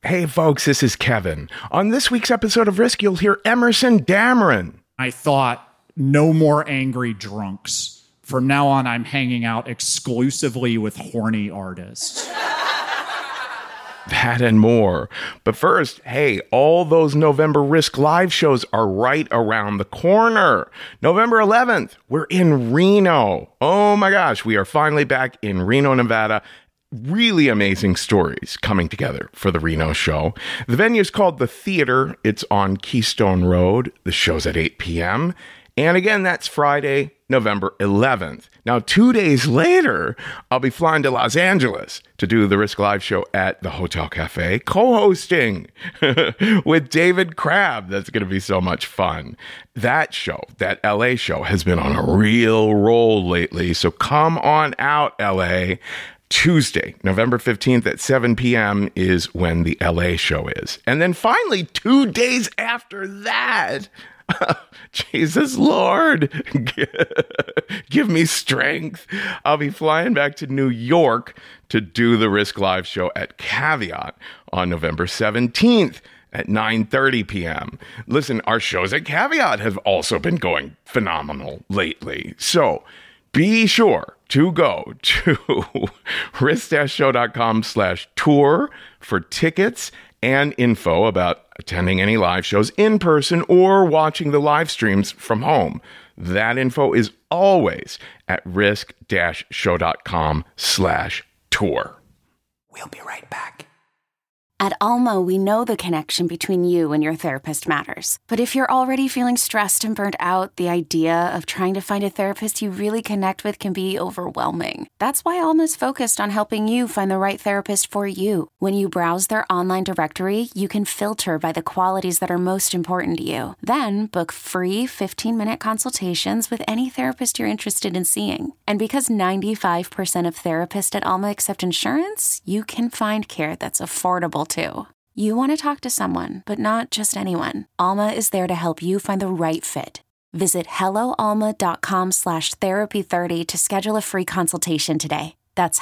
Hey folks, this is Kevin. On this week's episode of Risk, you'll hear Emerson Dameron. I thought, no more angry drunks. From now on, I'm hanging out exclusively with horny artists. That and more. But first, hey, all those November Risk live shows are right around the corner. November 11th, we're in Reno. Oh my gosh, we are finally back in Reno, Nevada. Really amazing stories coming together for the Reno show. The venue is called The Theater. It's on Keystone Road. The show's at 8 p.m. And again, that's Friday, November 11th. Now, 2 days later, I'll be flying to Los Angeles to do the Risk Live show at the Hotel Cafe, co-hosting with David Crabb. That's going to be so much fun. That show, that LA show, has been on a real roll lately. So come on out, LA. Tuesday, November 15th at 7 p.m. is when the LA show is. And then finally, 2 days after that, Jesus Lord, give me strength. I'll be flying back to New York to do the Risk Live show at Caveat on November 17th at 9:30 p.m. Listen, our shows at Caveat have also been going phenomenal lately. So be sure to go to risk-show.com/tour for tickets and info about attending any live shows in person or watching the live streams from home. That info is always at risk-show.com/tour. We'll be right back. At Alma, we know the connection between you and your therapist matters. But if you're already feeling stressed and burnt out, the idea of trying to find a therapist you really connect with can be overwhelming. That's why Alma's focused on helping you find the right therapist for you. When you browse their online directory, you can filter by the qualities that are most important to you. Then book free 15-minute consultations with any therapist you're interested in seeing. And because 95% of therapists at Alma accept insurance, you can find care that's affordable too. You want to talk to someone, but not just anyone. Alma is there to help you find the right fit. Visit helloalma.com/therapy30 to schedule a free consultation today. That's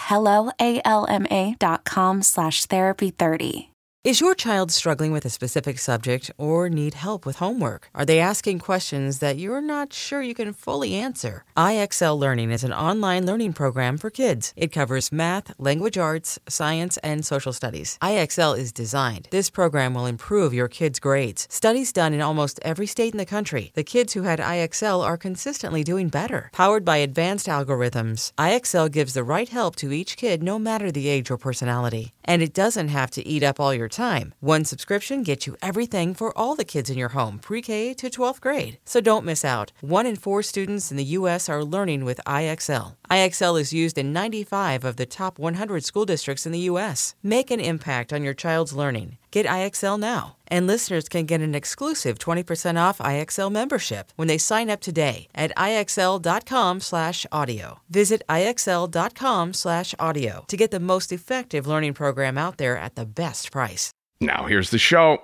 helloalma.com/therapy30. Is your child struggling with a specific subject or need help with homework? Are they asking questions that you're not sure you can fully answer? IXL Learning is an online learning program for kids. It covers math, language arts, science, and social studies. IXL is designed. This program will improve your kids' grades. Studies done in almost every state in the country. The kids who had IXL are consistently doing better. Powered by advanced algorithms, IXL gives the right help to each kid no matter the age or personality. And it doesn't have to eat up all your time. One subscription gets you everything for all the kids in your home, pre-K to 12th grade. So don't miss out. 1 in 4 students in the U.S. are learning with IXL. IXL is used in 95 of the top 100 school districts in the U.S. Make an impact on your child's learning. Get IXL now. And listeners can get an exclusive 20% off IXL membership when they sign up today at IXL.com/audio. Visit IXL.com/audio to get the most effective learning program out there at the best price. Now here's the show.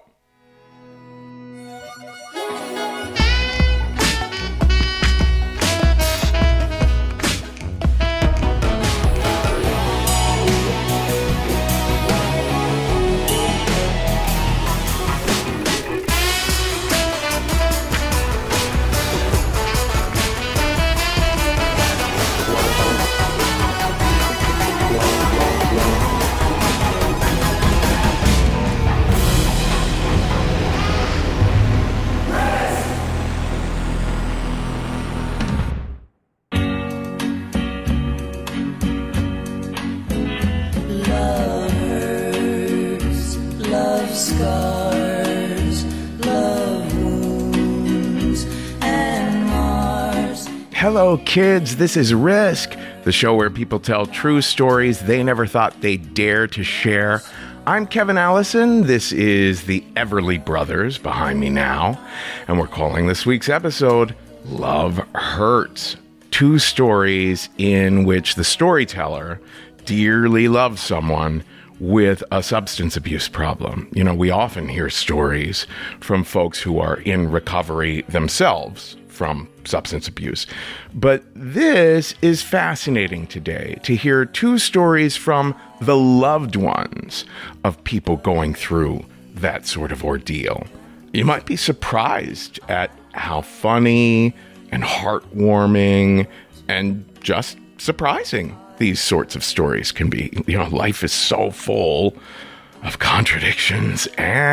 Hello, kids. This is Risk, the show where people tell true stories they never thought they'd dare to share. I'm Kevin Allison. This is the Everly Brothers behind me now, and we're calling this week's episode Love Hurts. 2 stories in which the storyteller dearly loves someone with a substance abuse problem. You know, we often hear stories from folks who are in recovery themselves from substance abuse. But this is fascinating today to hear two stories from the loved ones of people going through that sort of ordeal. You might be surprised at how funny and heartwarming and just surprising these sorts of stories can be. Life is so full of contradictions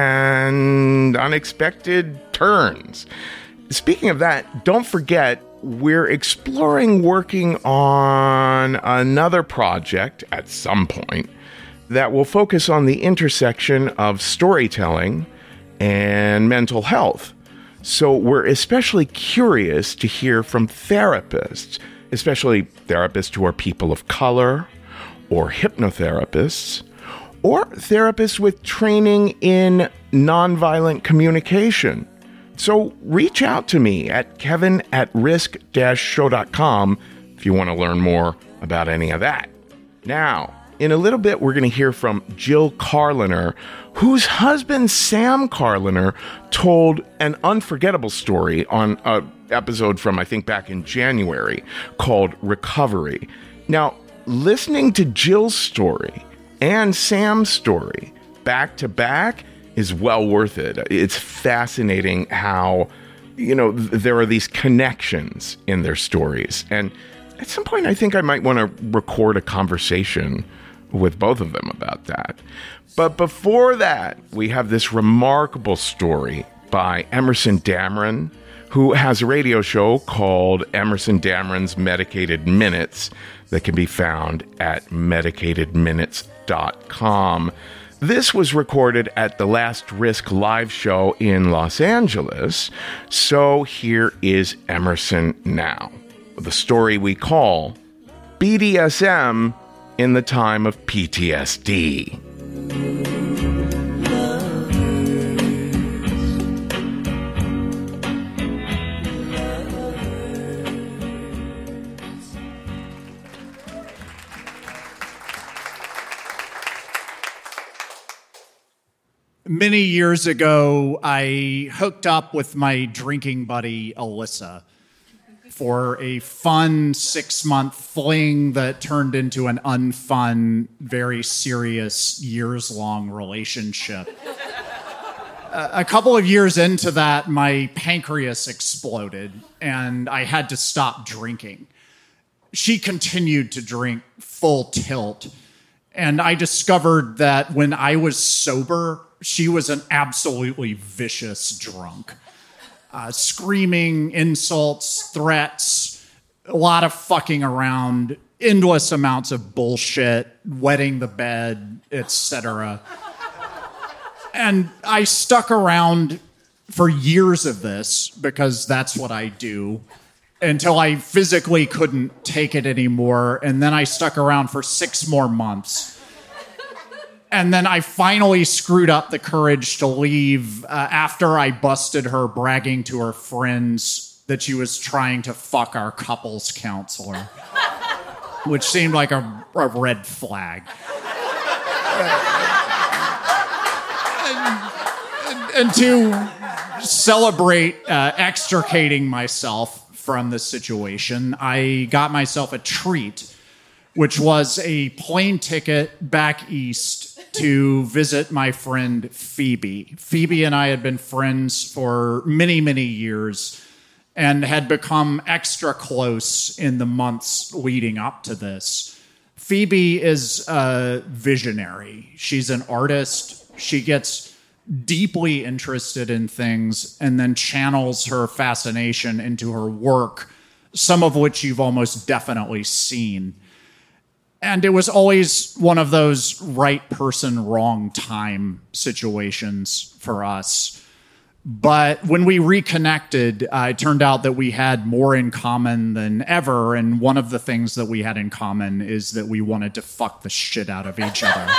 and unexpected turns. Speaking of that, don't forget, we're exploring working on another project at some point that will focus on the intersection of storytelling and mental health. So we're especially curious to hear from therapists, especially therapists who are people of color, or hypnotherapists, or therapists with training in nonviolent communication. So reach out to me at kevin@risk-show.com if you want to learn more about any of that. Now, in a little bit, we're going to hear from Jill Carliner, whose husband, Sam Carliner, told an unforgettable story on an episode from, I think, back in January called Recovery. Now, listening to Jill's story and Sam's story back to back is well worth it. It's fascinating how, there are these connections in their stories. And at some point, I think I might want to record a conversation with both of them about that. But before that, we have this remarkable story by Emerson Dameron, who has a radio show called Emerson Dameron's Medicated Minutes that can be found at medicatedminutes.com. This was recorded at the Last Risk live show in Los Angeles. So here is Emerson now. The story we call BDSM in the Time of PTSD. Many years ago, I hooked up with my drinking buddy, Alyssa, for a fun 6-month fling that turned into an unfun, very serious, years-long relationship. A couple of years into that, my pancreas exploded, and I had to stop drinking. She continued to drink full tilt, and I discovered that when I was sober, she was an absolutely vicious drunk. Screaming, insults, threats, a lot of fucking around, endless amounts of bullshit, wetting the bed, etc. And I stuck around for years of this because that's what I do, until I physically couldn't take it anymore. And then I stuck around for 6 more months. And then I finally screwed up the courage to leave after I busted her bragging to her friends that she was trying to fuck our couples counselor, which seemed like a red flag. And to celebrate extricating myself from this situation, I got myself a treat, which was a plane ticket back east to visit my friend Phoebe. Phoebe and I had been friends for many, many years and had become extra close in the months leading up to this. Phoebe is a visionary. She's an artist. She gets deeply interested in things and then channels her fascination into her work, some of which you've almost definitely seen. And it was always one of those right person, wrong time situations for us. But when we reconnected, it turned out that we had more in common than ever. And one of the things that we had in common is that we wanted to fuck the shit out of each other.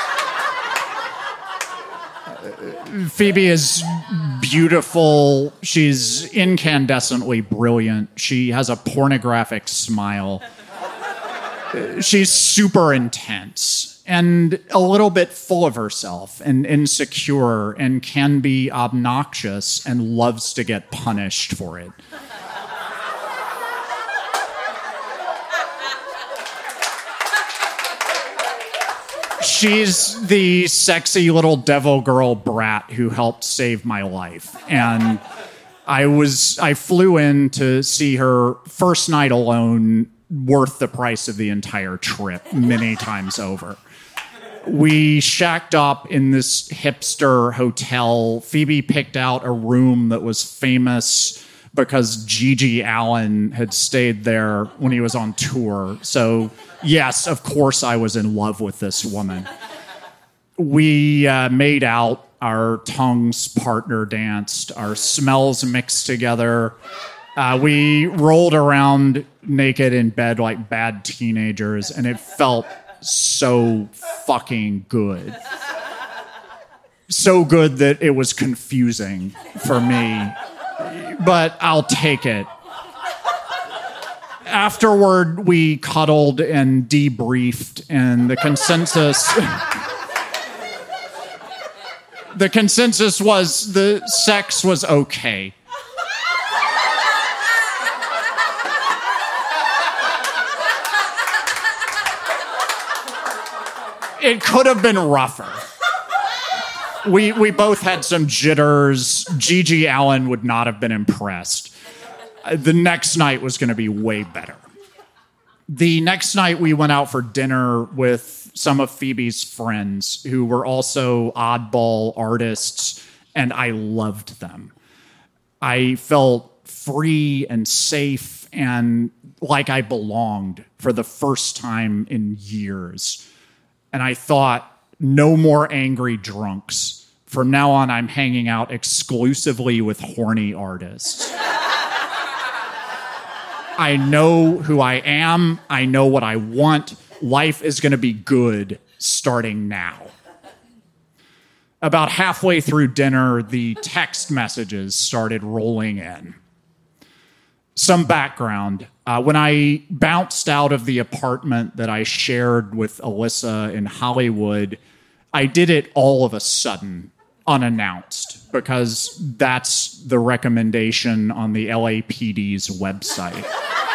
Phoebe is beautiful. She's incandescently brilliant. She has a pornographic smile. She's super intense and a little bit full of herself and insecure and can be obnoxious and loves to get punished for it. She's the sexy little devil girl brat who helped save my life. And I flew in to see her first night alone, worth the price of the entire trip many times over. We shacked up in this hipster hotel. Phoebe picked out a room that was famous because Gigi Allen had stayed there when he was on tour. So, yes, of course I was in love with this woman. We made out, our tongues partner danced, our smells mixed together. We rolled around naked in bed like bad teenagers, and it felt so fucking good. So good that it was confusing for me. But I'll take it. Afterward, we cuddled and debriefed, and the consensus was the sex was okay. It could have been rougher. We both had some jitters. Gigi Allen would not have been impressed. The next night was going to be way better. The next night we went out for dinner with some of Phoebe's friends who were also oddball artists, and I loved them. I felt free and safe and like I belonged for the first time in years. And I thought, no more angry drunks. From now on, I'm hanging out exclusively with horny artists. I know who I am. I know what I want. Life is going to be good starting now. About halfway through dinner, the text messages started rolling in. Some background. When I bounced out of the apartment that I shared with Alyssa in Hollywood, I did it all of a sudden, unannounced, because that's the recommendation on the LAPD's website.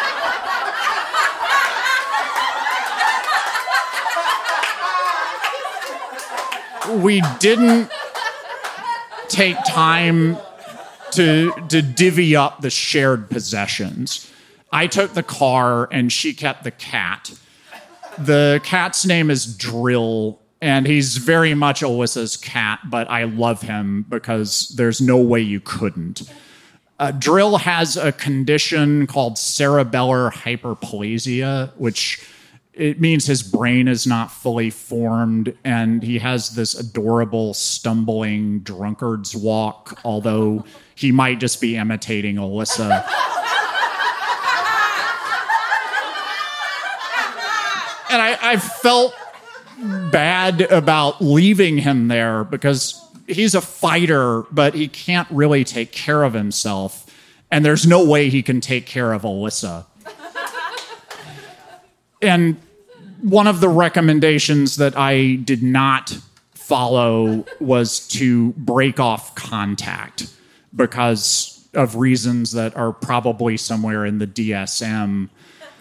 We didn't take time to divvy up the shared possessions. I took the car and she kept the cat. The cat's name is Drill, and he's very much Alyssa's cat, but I love him because there's no way you couldn't. Drill has a condition called cerebellar hyperplasia, which it means his brain is not fully formed, and he has this adorable stumbling drunkard's walk, although he might just be imitating Alyssa. And I felt bad about leaving him there because he's a fighter, but he can't really take care of himself. And there's no way he can take care of Alyssa. And one of the recommendations that I did not follow was to break off contact because of reasons that are probably somewhere in the DSM.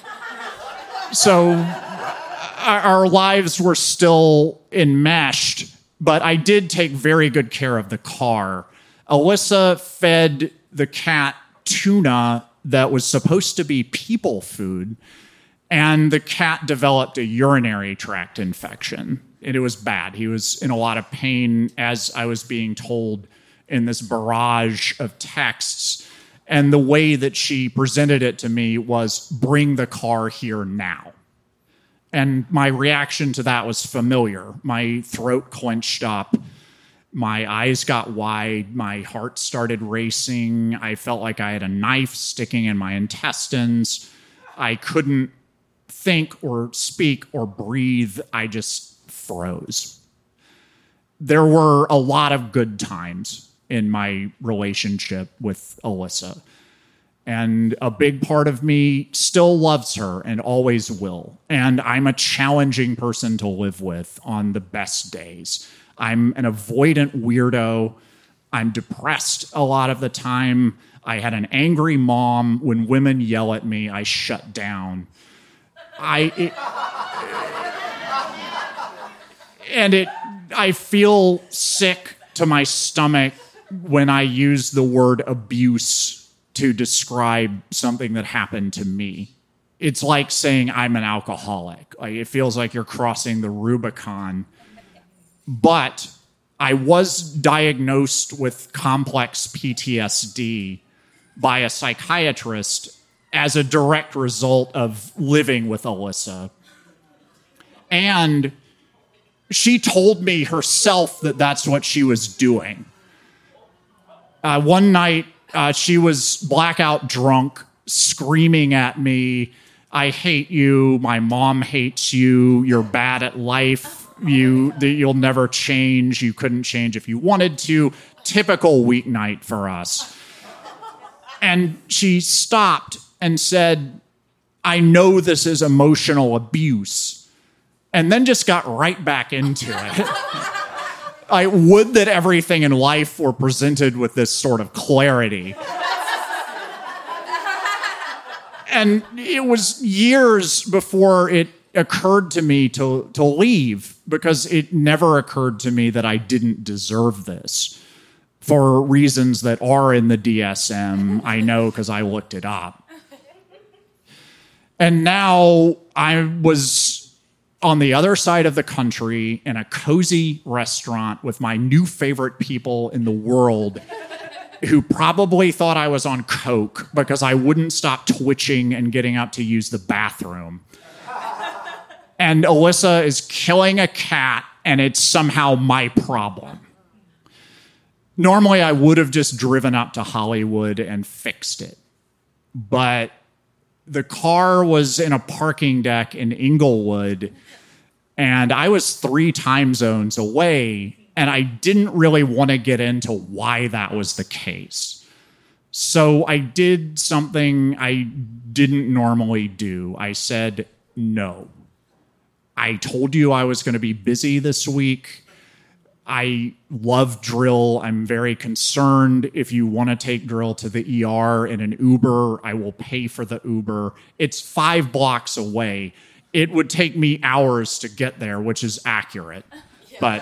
So our lives were still enmeshed, but I did take very good care of the car. Alyssa fed the cat tuna that was supposed to be people food, and the cat developed a urinary tract infection. And it was bad. He was in a lot of pain, as I was being told in this barrage of texts. And the way that she presented it to me was, bring the car here now. And my reaction to that was familiar. My throat clenched up. My eyes got wide. My heart started racing. I felt like I had a knife sticking in my intestines. I couldn't think or speak or breathe. I just froze. There were a lot of good times in my relationship with Alyssa. And a big part of me still loves her and always will. And I'm a challenging person to live with on the best days. I'm an avoidant weirdo. I'm depressed a lot of the time. I had an angry mom. When women yell at me, I shut And I feel sick to my stomach when I use the word abuse to describe something that happened to me. It's like saying I'm an alcoholic. Like, it feels like you're crossing the Rubicon. But I was diagnosed with complex PTSD by a psychiatrist as a direct result of living with Alyssa. And she told me herself that that's what she was doing. One night, she was blackout drunk, screaming at me, "I hate you, my mom hates you, you're bad at life, you'll never change, you couldn't change if you wanted to." Typical weeknight for us. And she stopped and said, "I know this is emotional abuse," and then just got right back into it. I would that everything in life were presented with this sort of clarity. And it was years before it occurred to me to leave, because it never occurred to me that I didn't deserve this for reasons that are in the DSM. I know because I looked it up. And now I was on the other side of the country in a cozy restaurant with my new favorite people in the world, who probably thought I was on coke because I wouldn't stop twitching and getting up to use the bathroom. And Alyssa is killing a cat, and it's somehow my problem. Normally, I would have just driven up to Hollywood and fixed it. But the car was in a parking deck in Inglewood, and I was 3 time zones away, and I didn't really want to get into why that was the case. So I did something I didn't normally do. I said, no. I told you I was going to be busy this week. I love Drill. I'm very concerned. If you want to take Drill to the ER in an Uber, I will pay for the Uber. It's 5 blocks away. It would take me hours to get there, which is accurate. But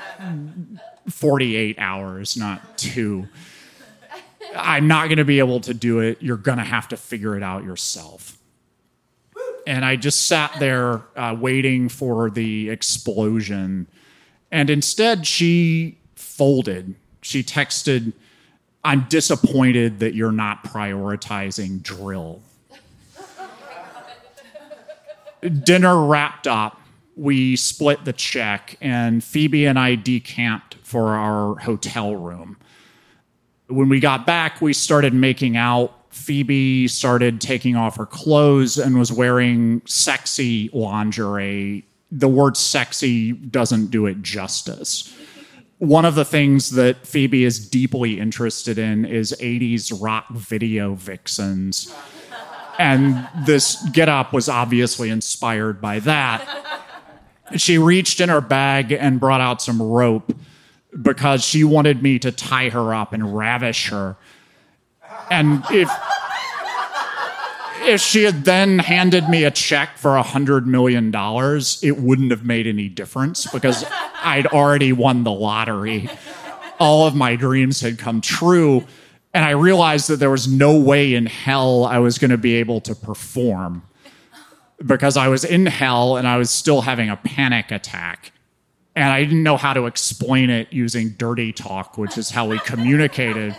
48 hours, not 2. I'm not going to be able to do it. You're going to have to figure it out yourself. And I just sat there waiting for the explosion. And instead, she folded. She texted, "I'm disappointed that you're not prioritizing Drill." Dinner wrapped up. We split the check, and Phoebe and I decamped for our hotel room. When we got back, we started making out. Phoebe started taking off her clothes and was wearing sexy lingerie. The word sexy doesn't do it justice. One of the things that Phoebe is deeply interested in is 80s rock video vixens. And this get-up was obviously inspired by that. She reached in her bag and brought out some rope because she wanted me to tie her up and ravish her. And if she had then handed me a check for $100 million, it wouldn't have made any difference because I'd already won the lottery. All of my dreams had come true. And I realized that there was no way in hell I was going to be able to perform because I was in hell and I was still having a panic attack. And I didn't know how to explain it using dirty talk, which is how we communicated.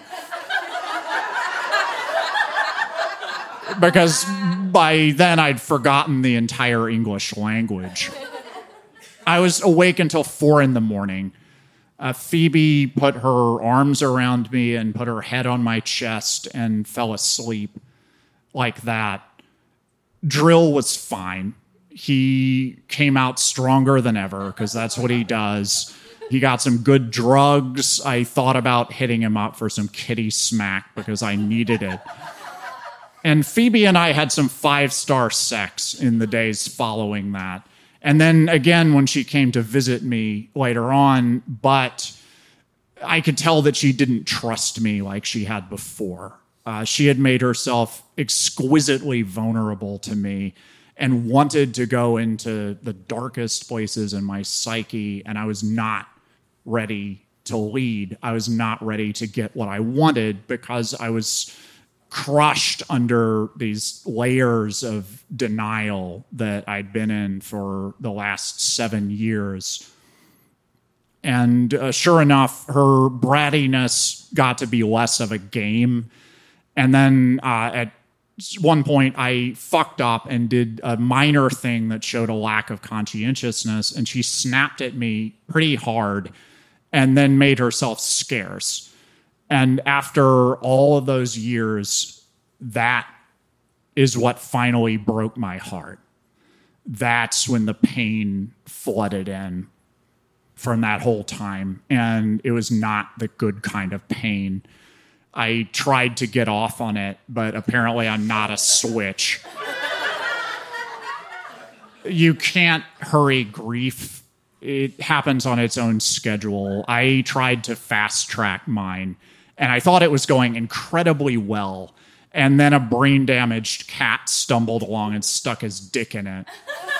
Because by then I'd forgotten the entire English language. I was awake until 4 a.m. Phoebe put her arms around me and put her head on my chest and fell asleep like that. Drill was fine. He came out stronger than ever because that's what he does. He got some good drugs. I thought about hitting him up for some kitty smack because I needed it. And Phoebe and I had some 5-star sex in the days following that. And then again, when she came to visit me later on, but I could tell that she didn't trust me like she had before. She had made herself exquisitely vulnerable to me. and wanted to go into the darkest places in my psyche, and I was not ready to lead. I was not ready to get what I wanted because I was crushed under these layers of denial that I'd been in for the last 7 years. And sure enough, her brattiness got to be less of a game. And then at one point, I fucked up and did a minor thing that showed a lack of conscientiousness, and she snapped at me pretty hard and then made herself scarce. And after all of those years, that is what finally broke my heart. That's when the pain flooded in from that whole time. And it was not the good kind of pain. I tried to get off on it, but apparently I'm not a switch. You can't hurry grief. It happens on its own schedule. I tried to fast track mine, and I thought it was going incredibly well. And then a brain-damaged cat stumbled along and stuck his dick in it.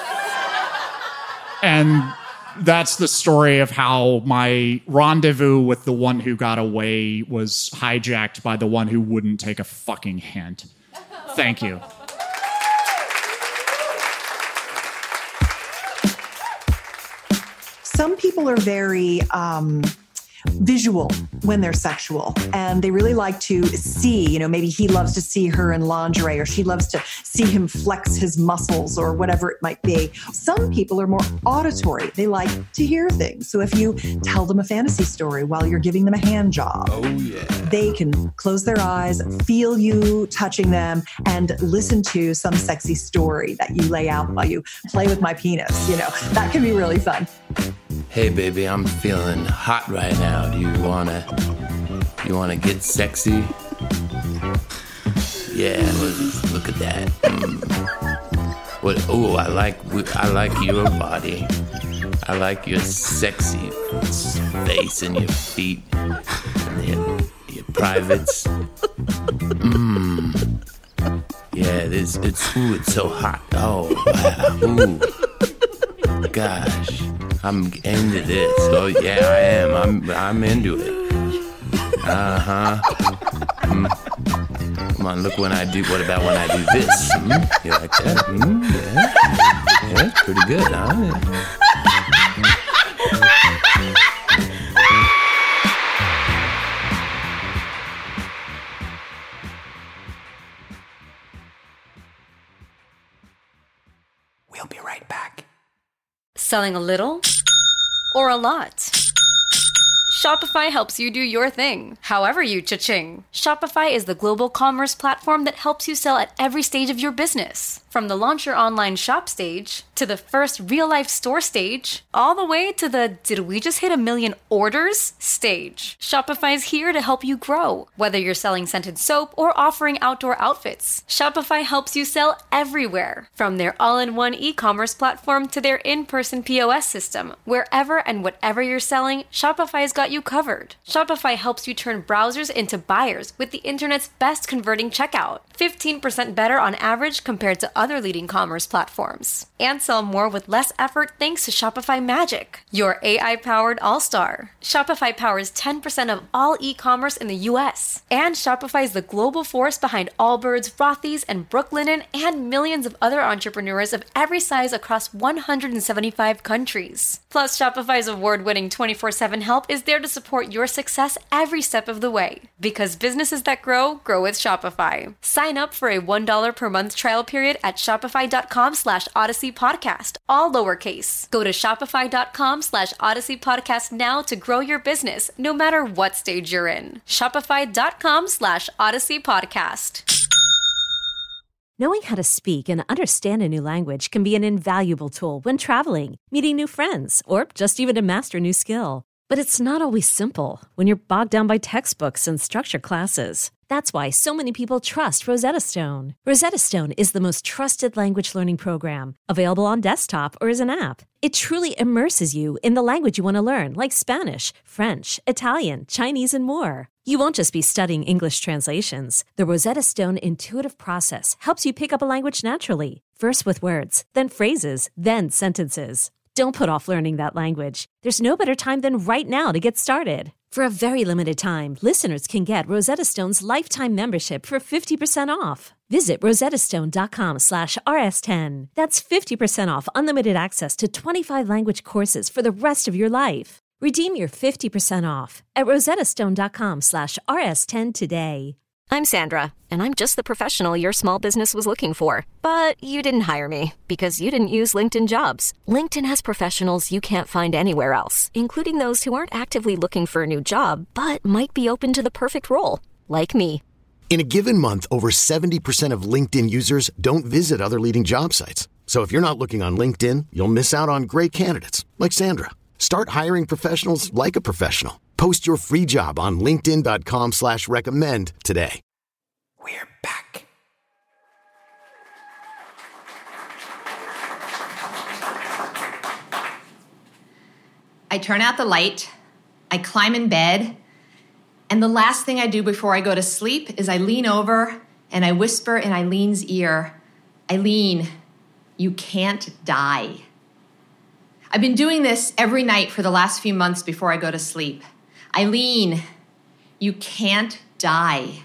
And that's the story of how my rendezvous with the one who got away was hijacked by the one who wouldn't take a fucking hint. Thank you. Some people are very visual when they're sexual, and they really like to see, maybe he loves to see her in lingerie, or she loves to see him flex his muscles, or whatever it might be. Some people are more auditory. They like to hear things. So if you tell them a fantasy story while you're giving them a hand job, they can close their eyes, feel you touching them, and listen to some sexy story that you lay out while you play with my penis. That can be really fun. Hey baby, I'm feeling hot right now. Do you wanna get sexy? Yeah, look at that. What? Oh, I like your body. I like your sexy face and your feet and your privates. Yeah, it's so hot. Oh, wow. Ooh. Gosh, I'm into this. Oh yeah, I am. I'm into it. Come on, look when I do. What about when I do this? You like that? Yeah, it's pretty good, huh? We'll be right back. Selling a little or a lot? Shopify helps you do your thing, however you cha-ching. Shopify is the global commerce platform that helps you sell at every stage of your business. From the launch your online shop stage, to the first real-life store stage, all the way to the did we just hit 1 million orders stage. Shopify is here to help you grow. Whether you're selling scented soap or offering outdoor outfits, Shopify helps you sell everywhere. From their all-in-one e-commerce platform to their in-person POS system, wherever and whatever you're selling, Shopify's got you covered. Shopify helps you turn browsers into buyers with the internet's best converting checkout. 15% better on average compared to other leading commerce platforms. And sell more with less effort thanks to Shopify Magic, your AI-powered all-star. Shopify powers 10% of all e-commerce in the US. And Shopify is the global force behind Allbirds, Rothy's, and Brooklinen, and millions of other entrepreneurs of every size across 175 countries. Plus, Shopify's award-winning 24/7 help is there to support your success every step of the way. Because businesses that grow, grow with Shopify. Sign up for a $1 per month trial period at shopify.com/Odyssey Podcast, all lowercase. Go to shopify.com/Odyssey Podcast now to grow your business, no matter what stage you're in. Shopify.com/Odyssey Podcast. Knowing how to speak and understand a new language can be an invaluable tool when traveling, meeting new friends, or just even to master a new skill. But it's not always simple when you're bogged down by textbooks and structure classes. That's why so many people trust Rosetta Stone. Rosetta Stone is the most trusted language learning program, available on desktop or as an app. It truly immerses you in the language you want to learn, like Spanish, French, Italian, Chinese, and more. You won't just be studying English translations. The Rosetta Stone intuitive process helps you pick up a language naturally, first with words, then phrases, then sentences. Don't put off learning that language. There's no better time than right now to get started. For a very limited time, listeners can get Rosetta Stone's lifetime membership for 50% off. Visit rosettastone.com/rs10. That's 50% off unlimited access to 25 language courses for the rest of your life. Redeem your 50% off at rosettastone.com/rs10 today. I'm Sandra, and I'm just the professional your small business was looking for. But you didn't hire me because you didn't use LinkedIn Jobs. LinkedIn has professionals you can't find anywhere else, including those who aren't actively looking for a new job, but might be open to the perfect role, like me. In a given month, over 70% of LinkedIn users don't visit other leading job sites. So if you're not looking on LinkedIn, you'll miss out on great candidates like Sandra. Start hiring professionals like a professional. Post your free job on linkedin.com/recommend today. We're back. I turn out the light, I climb in bed, and the last thing I do before I go to sleep is I lean over and I whisper in Eileen's ear, "Eileen, you can't die." I've been doing this every night for the last few months before I go to sleep. Eileen, you can't die.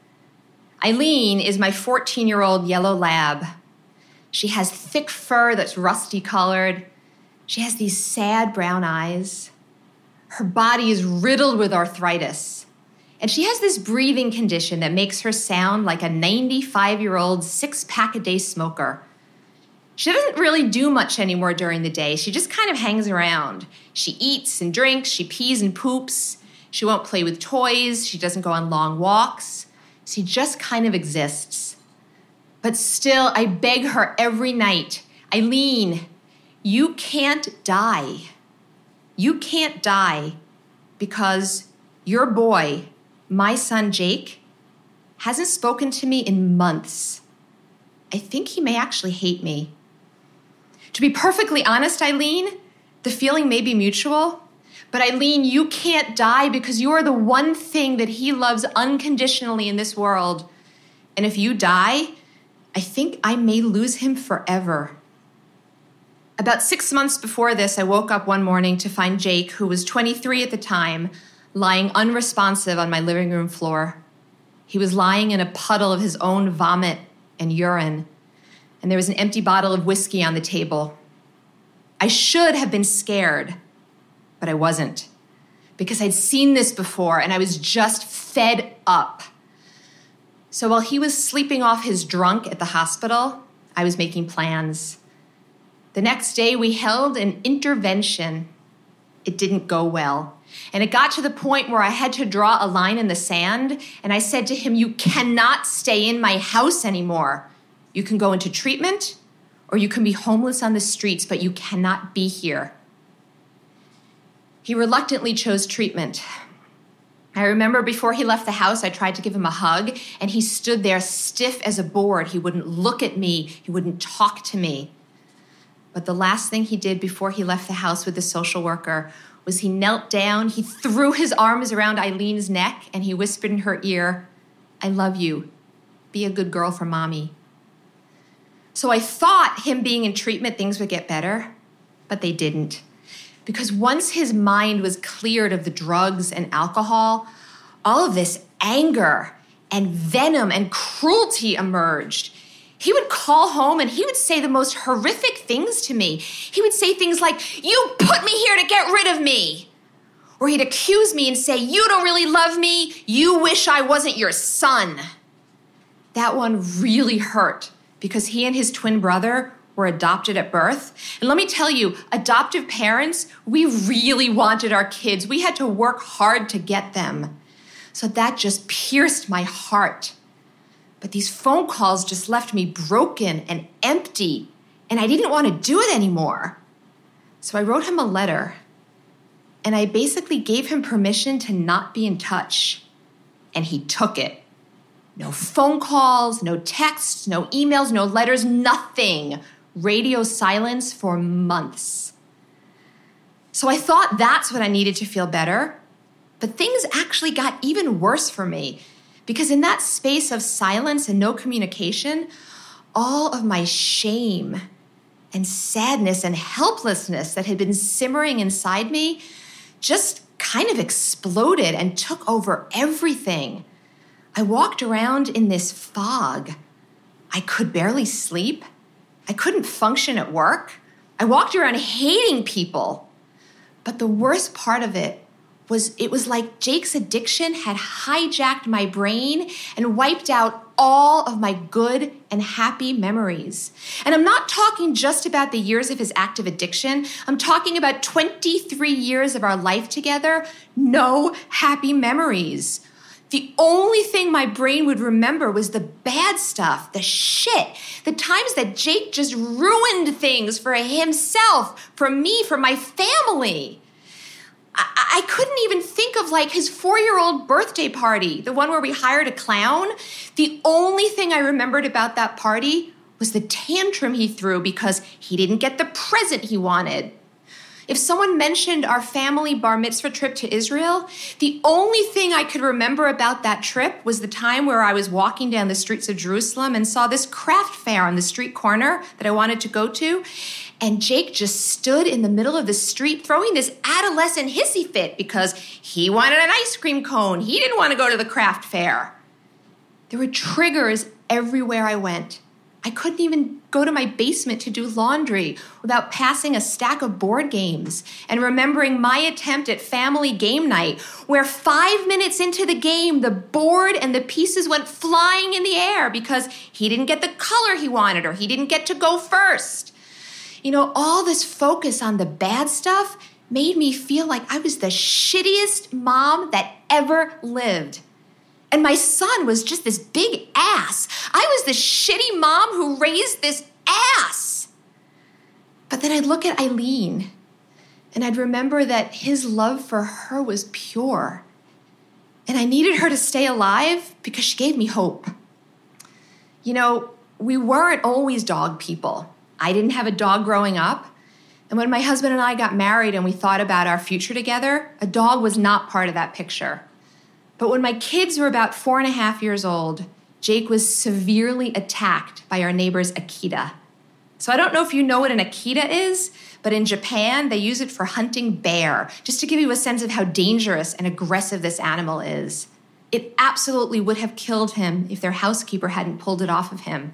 Eileen is my 14-year-old yellow lab. She has thick fur that's rusty colored. She has these sad brown eyes. Her body is riddled with arthritis. And she has this breathing condition that makes her sound like a 95-year-old 6-pack-a-day smoker. She doesn't really do much anymore during the day. She just kind of hangs around. She eats and drinks. She pees and poops. She won't play with toys. She doesn't go on long walks. She just kind of exists. But still, I beg her every night, "Eileen, you can't die. You can't die because your boy, my son Jake, hasn't spoken to me in months. I think he may actually hate me. To be perfectly honest, Eileen, the feeling may be mutual, but Eileen, you can't die because you are the one thing that he loves unconditionally in this world. And if you die, I think I may lose him forever." About 6 months before this, I woke up one morning to find Jake, who was 23 at the time, lying unresponsive on my living room floor. He was lying in a puddle of his own vomit and urine, and there was an empty bottle of whiskey on the table. I should have been scared, but I wasn't, because I'd seen this before and I was just fed up. So while he was sleeping off his drunk at the hospital, I was making plans. The next day, we held an intervention. It didn't go well. And it got to the point where I had to draw a line in the sand, and I said to him, "You cannot stay in my house anymore. You can go into treatment, or you can be homeless on the streets, but you cannot be here." He reluctantly chose treatment. I remember before he left the house, I tried to give him a hug, and he stood there stiff as a board. He wouldn't look at me. He wouldn't talk to me. But the last thing he did before he left the house with the social worker was he knelt down, he threw his arms around Eileen's neck, and he whispered in her ear, "I love you. Be a good girl for mommy." So I thought him being in treatment, things would get better, but they didn't. Because once his mind was cleared of the drugs and alcohol, all of this anger and venom and cruelty emerged. He would call home and he would say the most horrific things to me. He would say things like, "You put me here to get rid of me." Or he'd accuse me and say, "You don't really love me. You wish I wasn't your son." That one really hurt because he and his twin brother were adopted at birth. And let me tell you, adoptive parents, we really wanted our kids. We had to work hard to get them. So that just pierced my heart. But these phone calls just left me broken and empty, and I didn't want to do it anymore. So I wrote him a letter. and I basically gave him permission to not be in touch. And he took it. No phone calls, no texts, no emails, no letters, nothing. Radio silence for months. So I thought that's what I needed to feel better. But things actually got even worse for me, because in that space of silence and no communication, all of my shame and sadness and helplessness that had been simmering inside me just kind of exploded and took over everything. I walked around in this fog. I could barely sleep. I couldn't function at work. I walked around hating people. But the worst part of it was like Jake's addiction had hijacked my brain and wiped out all of my good and happy memories. And I'm not talking just about the years of his active addiction. I'm talking about 23 years of our life together, no happy memories. The only thing my brain would remember was the bad stuff, the shit, the times that Jake just ruined things for himself, for me, for my family. I couldn't even think of like his 4-year-old birthday party, the one where we hired a clown. The only thing I remembered about that party was the tantrum he threw because he didn't get the present he wanted. If someone mentioned our family bar mitzvah trip to Israel, the only thing I could remember about that trip was the time where I was walking down the streets of Jerusalem and saw this craft fair on the street corner that I wanted to go to. And Jake just stood in the middle of the street throwing this adolescent hissy fit because he wanted an ice cream cone. He didn't want to go to the craft fair. There were triggers everywhere I went. I couldn't even go to my basement to do laundry without passing a stack of board games and remembering my attempt at family game night, where 5 minutes into the game, the board and the pieces went flying in the air because he didn't get the color he wanted or he didn't get to go first. You know, all this focus on the bad stuff made me feel like I was the shittiest mom that ever lived. And my son was just this big ass. I was the shitty mom who raised this ass. But then I'd look at Eileen, and I'd remember that his love for her was pure. And I needed her to stay alive because she gave me hope. You know, we weren't always dog people. I didn't have a dog growing up. And when my husband and I got married and we thought about our future together, a dog was not part of that picture. But when my kids were about 4.5 years old, Jake was severely attacked by our neighbor's Akita. So I don't know if you know what an Akita is, but in Japan, they use it for hunting bear, just to give you a sense of how dangerous and aggressive this animal is. It absolutely would have killed him if their housekeeper hadn't pulled it off of him.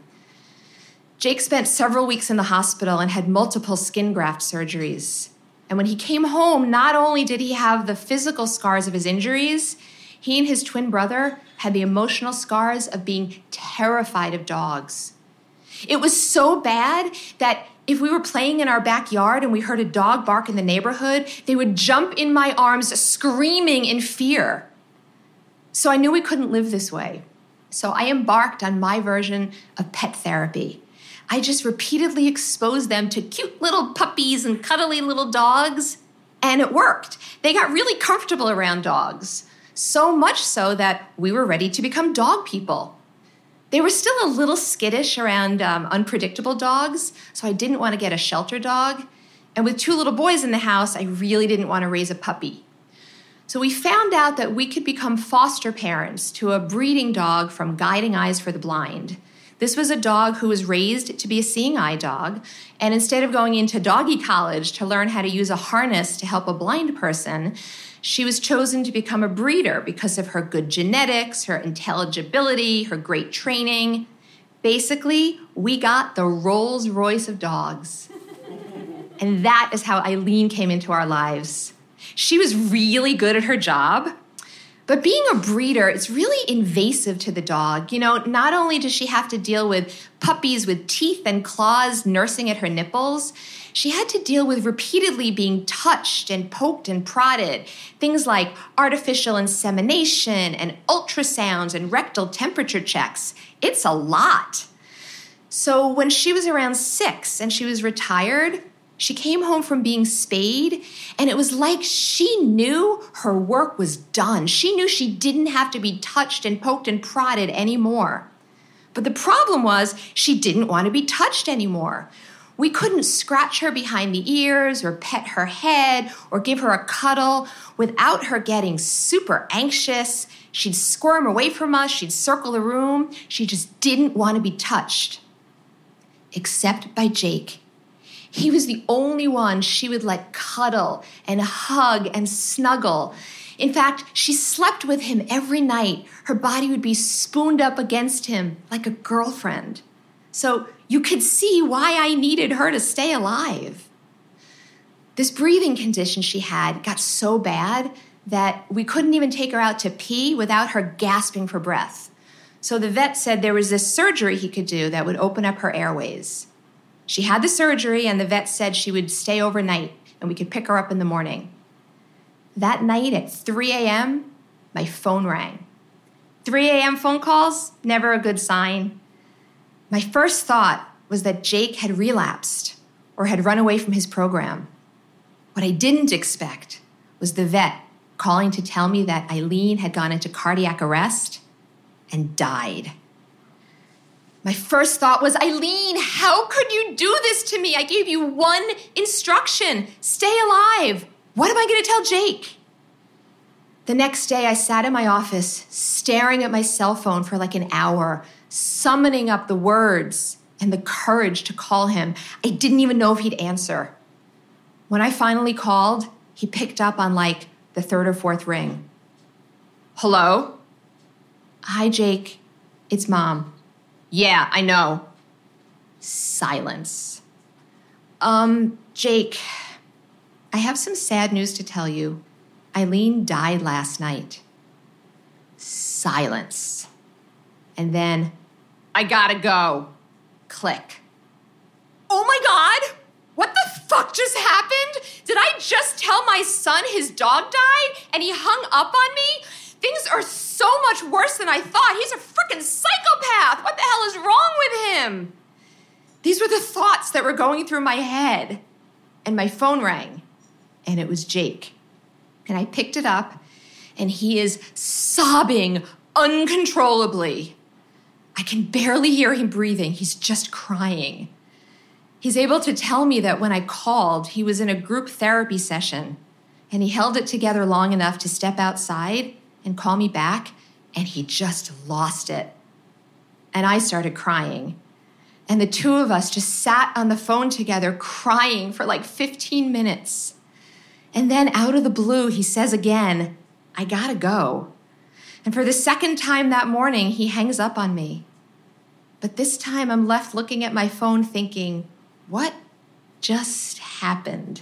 Jake spent several weeks in the hospital and had multiple skin graft surgeries. And when he came home, not only did he have the physical scars of his injuries, he and his twin brother had the emotional scars of being terrified of dogs. It was so bad that if we were playing in our backyard and we heard a dog bark in the neighborhood, they would jump in my arms screaming in fear. So I knew we couldn't live this way. So I embarked on my version of pet therapy. I just repeatedly exposed them to cute little puppies and cuddly little dogs, and it worked. They got really comfortable around dogs. So much so that we were ready to become dog people. They were still a little skittish around unpredictable dogs, so I didn't want to get a shelter dog. And with 2 little boys in the house, I really didn't want to raise a puppy. So we found out that we could become foster parents to a breeding dog from Guiding Eyes for the Blind. This was a dog who was raised to be a seeing eye dog, and instead of going into doggy college to learn how to use a harness to help a blind person, she was chosen to become a breeder because of her good genetics, her intelligibility, her great training. Basically, we got the Rolls Royce of dogs. And that is how Eileen came into our lives. She was really good at her job, but being a breeder, it's really invasive to the dog. You know, not only does she have to deal with puppies with teeth and claws nursing at her nipples, she had to deal with repeatedly being touched and poked and prodded. Things like artificial insemination and ultrasounds and rectal temperature checks. It's a lot. So when she was around 6 and she was retired, She came home from being spayed, and it was like she knew her work was done. She knew she didn't have to be touched and poked and prodded anymore. But the problem was she didn't want to be touched anymore. We couldn't scratch her behind the ears or pet her head or give her a cuddle without her getting super anxious. She'd squirm away from us. She'd circle the room. She just didn't want to be touched. Except by Jake. He was the only one she would let cuddle and hug and snuggle. In fact, she slept with him every night. Her body would be spooned up against him like a girlfriend. So you could see why I needed her to stay alive. This breathing condition she had got so bad that we couldn't even take her out to pee without her gasping for breath. So the vet said there was this surgery he could do that would open up her airways. She had the surgery, and the vet said she would stay overnight, and we could pick her up in the morning. That night at 3 a.m., my phone rang. 3 a.m. phone calls, never a good sign. My first thought was that Jake had relapsed or had run away from his program. What I didn't expect was the vet calling to tell me that Eileen had gone into cardiac arrest and died. My first thought was, Eileen, how could you do this to me? I gave you one instruction, stay alive. What am I going to tell Jake? The next day, I sat in my office, staring at my cell phone for like an hour, summoning up the words and the courage to call him. I didn't even know if he'd answer. When I finally called, he picked up on like the third or fourth ring. Hello? Hi, Jake. It's Mom. Yeah, I know. Silence. Jake, I have some sad news to tell you. Eileen died last night. Silence. And then, I gotta go. Click. Oh my God! What the fuck just happened? Did I just tell my son his dog died and he hung up on me? Things are so much worse than I thought. He's a freaking psychopath. What the hell is wrong with him? These were the thoughts that were going through my head. And my phone rang, and it was Jake. And I picked it up, and he is sobbing uncontrollably. I can barely hear him breathing. He's just crying. He's able to tell me that when I called, he was in a group therapy session, and he held it together long enough to step outside and call me back, and he just lost it. And I started crying. And the two of us just sat on the phone together crying for like 15 minutes. And then out of the blue, he says again, I gotta go. And for the second time that morning, he hangs up on me. But this time I'm left looking at my phone thinking, what just happened?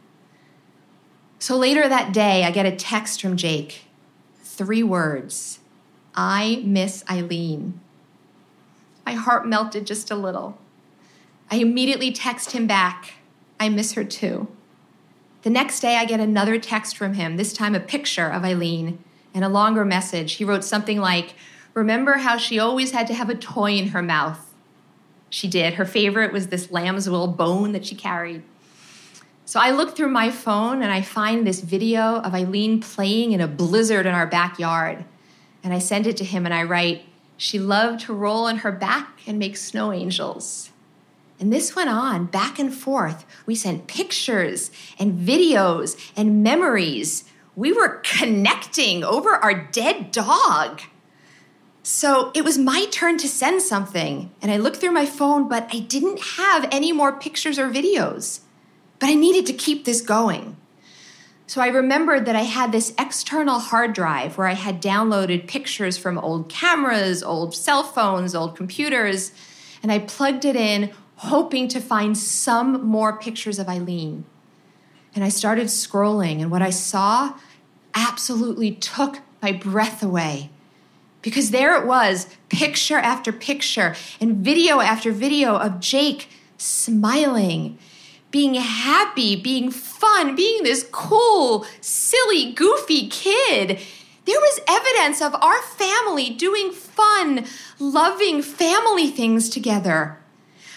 So later that day, I get a text from Jake. 3 words. I miss Eileen. My heart melted just a little. I immediately text him back. I miss her too. The next day, I get another text from him, this time a picture of Eileen and a longer message. He wrote something like, remember how she always had to have a toy in her mouth? She did. Her favorite was this lamb's wool bone that she carried. So I look through my phone and I find this video of Eileen playing in a blizzard in our backyard. And I send it to him and I write, she loved to roll on her back and make snow angels. And this went on back and forth. We sent pictures and videos and memories. We were connecting over our dead dog. So it was my turn to send something. And I looked through my phone, but I didn't have any more pictures or videos. But I needed to keep this going. So I remembered that I had this external hard drive where I had downloaded pictures from old cameras, old cell phones, old computers, and I plugged it in, hoping to find some more pictures of Eileen. And I started scrolling, and what I saw absolutely took my breath away. Because there it was, picture after picture and video after video of Jake smiling, being happy, being fun, being this cool, silly, goofy kid. There was evidence of our family doing fun, loving family things together.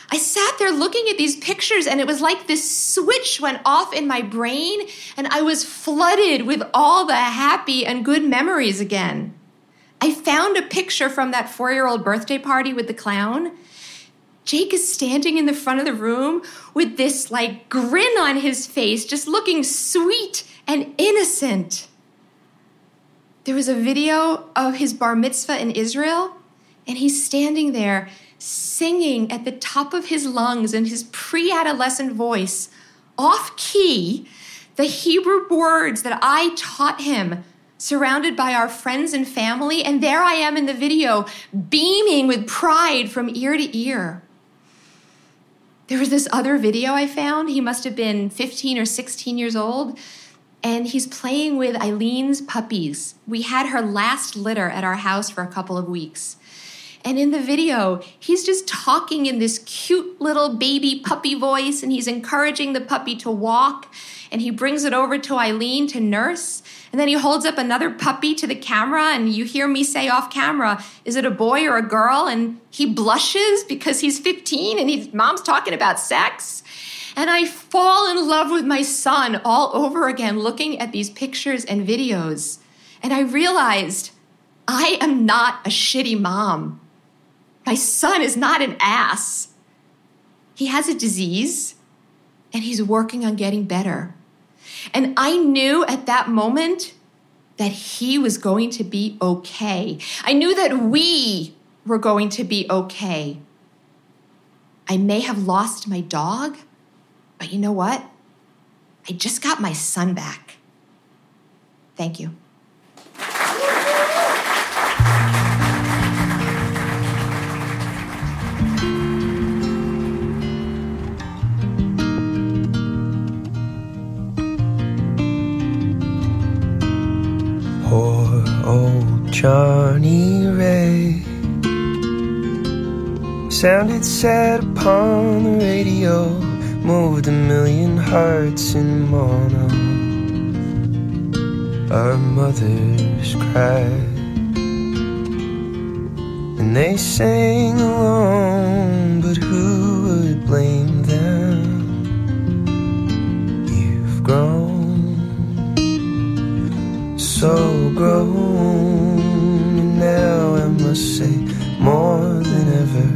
I sat there looking at these pictures, and it was like this switch went off in my brain, and I was flooded with all the happy and good memories again. I found a picture from that 4-year-old birthday party with the clown. Jake is standing in the front of the room with this like grin on his face, just looking sweet and innocent. There was a video of his bar mitzvah in Israel, and he's standing there singing at the top of his lungs in his pre-adolescent voice, off key, the Hebrew words that I taught him, surrounded by our friends and family. And there I am in the video, beaming with pride from ear to ear. There was this other video I found. He must have been 15 or 16 years old. And he's playing with Eileen's puppies. We had her last litter at our house for a couple of weeks. And in the video, he's just talking in this cute little baby puppy voice, and he's encouraging the puppy to walk, and he brings it over to Eileen to nurse. And then he holds up another puppy to the camera, and you hear me say off camera, is it a boy or a girl? And he blushes because he's 15 and his mom's talking about sex. And I fall in love with my son all over again, looking at these pictures and videos. And I realized I am not a shitty mom. My son is not an ass. He has a disease, and he's working on getting better. And I knew at that moment that he was going to be okay. I knew that we were going to be okay. I may have lost my dog, but you know what? I just got my son back. Thank you. Poor old Johnny Ray sounded sad upon the radio, moved 1,000,000 hearts in mono. Our mothers cried, and they sang along, but who would blame them? You've grown so grown, and now I must say more than ever.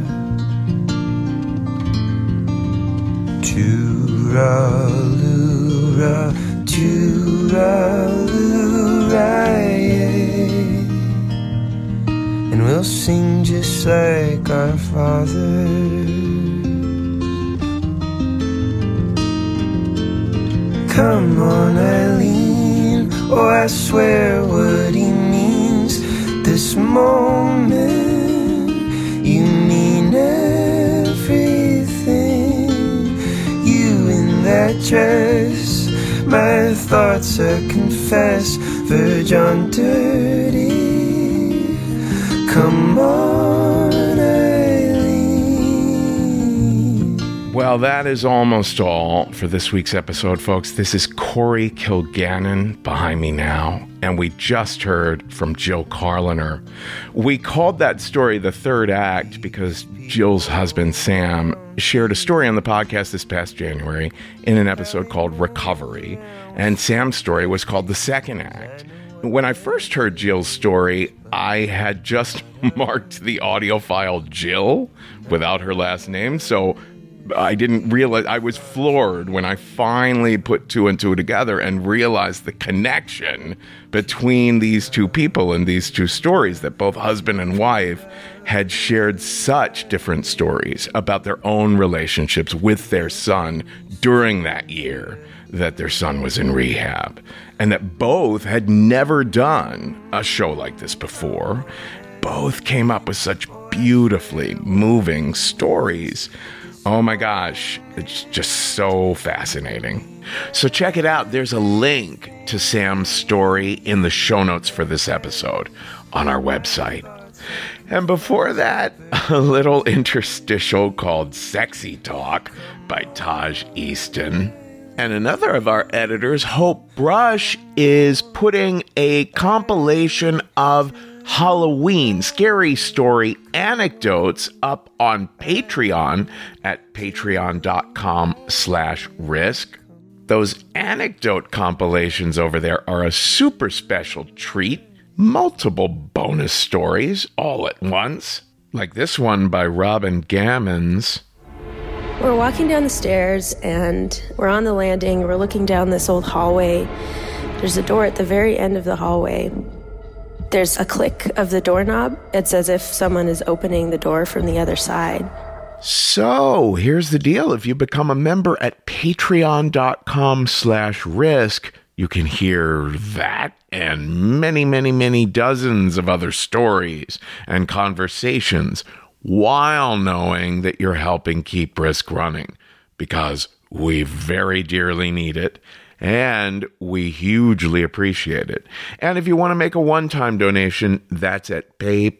Tooraloo-ra, tooraloo-ra, and we'll sing just like our fathers. Come on, Eileen, oh, I swear what he means. This moment, you mean everything. You in that dress, my thoughts I confess, verge on dirty. Come on, Eileen. Well, that is almost all for this week's episode, folks. This is Corey Kilgannon behind me now, and we just heard from Jill Carliner. We called that story The Third Act because Jill's husband, Sam, shared a story on the podcast this past January in an episode called Recovery, and Sam's story was called The Second Act. When I first heard Jill's story, I had just marked the audio file Jill without her last name, so I didn't realize. I was floored when I finally put two and two together and realized the connection between these two people and these two stories, that both husband and wife had shared such different stories about their own relationships with their son during that year that their son was in rehab, and that both had never done a show like this before. Both came up with such beautifully moving stories. Oh my gosh, it's just so fascinating. So check it out. There's a link to Sam's story in the show notes for this episode on our website. And before that, a little interstitial called Sexy Talk by Taj Easton. And another of our editors, Hope Brush, is putting a compilation of Halloween scary story anecdotes up on Patreon at patreon.com/risk. Those anecdote compilations over there are a super special treat. Multiple bonus stories all at once, like this one by Robin Gammons. We're walking down the stairs and we're on the landing. We're looking down this old hallway. There's a door at the very end of the hallway. There's a click of the doorknob. It's as if someone is opening the door from the other side. So here's the deal. If you become a member at patreon.com/risk, you can hear that and many, many, many dozens of other stories and conversations while knowing that you're helping keep Risk running, because we very dearly need it and we hugely appreciate it. And if you want to make a one-time donation, that's at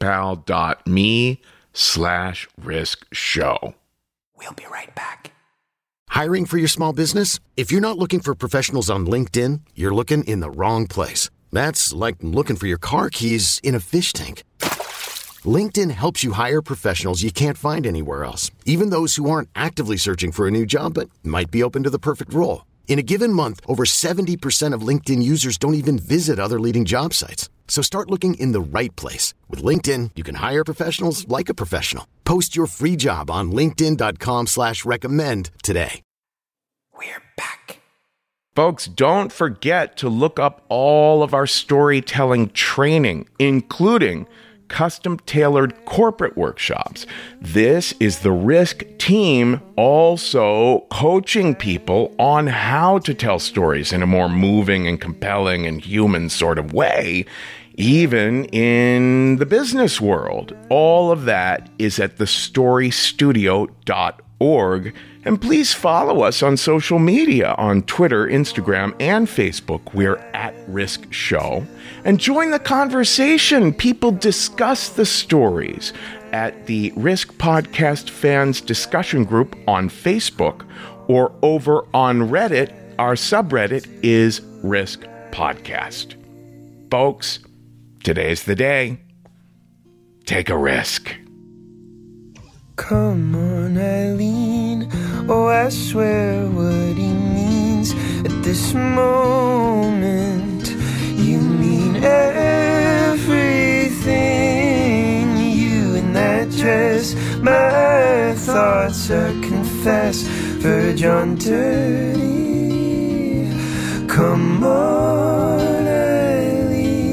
paypal.me/riskshow. We'll be right back. Hiring for your small business? If you're not looking for professionals on LinkedIn, you're looking in the wrong place. That's like looking for your car keys in a fish tank. LinkedIn helps you hire professionals you can't find anywhere else, even those who aren't actively searching for a new job but might be open to the perfect role. In a given month, over 70% of LinkedIn users don't even visit other leading job sites. So start looking in the right place. With LinkedIn, you can hire professionals like a professional. Post your free job on linkedin.com/recommend today. We're back. Folks, don't forget to look up all of our storytelling training, including custom-tailored corporate workshops. This is the Risk team also coaching people on how to tell stories in a more moving and compelling and human sort of way, even in the business world. All of that is at thestorystudio.org. And please follow us on social media on Twitter, Instagram, and Facebook. We're at Risk Show. And join the conversation. People discuss the stories at the Risk Podcast Fans Discussion Group on Facebook, or over on Reddit. Our subreddit is Risk Podcast. Folks, today's the day. Take a risk. Come on, Eileen. Oh, I swear what he means at this moment. You mean everything. You in that dress. My thoughts, I confess, verge on dirty. Come on, Eileen.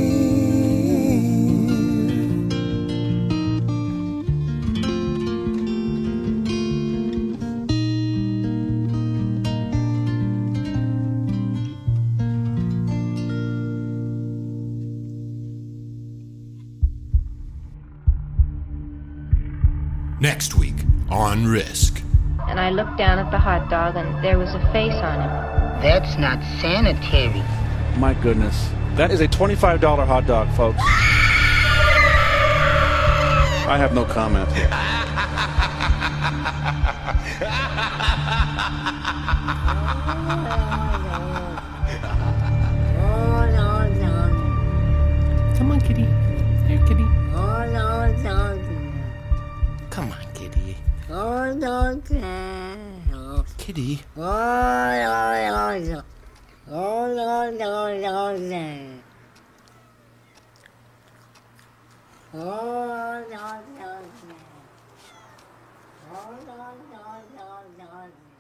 Next week on Risk. And I looked down at the hot dog and there was a face on him. That's not sanitary. My goodness. That is a $25 hot dog, folks. I have no comment. Come on, kitty. Here, kitty. Come on, kitty. Kitty. Oh,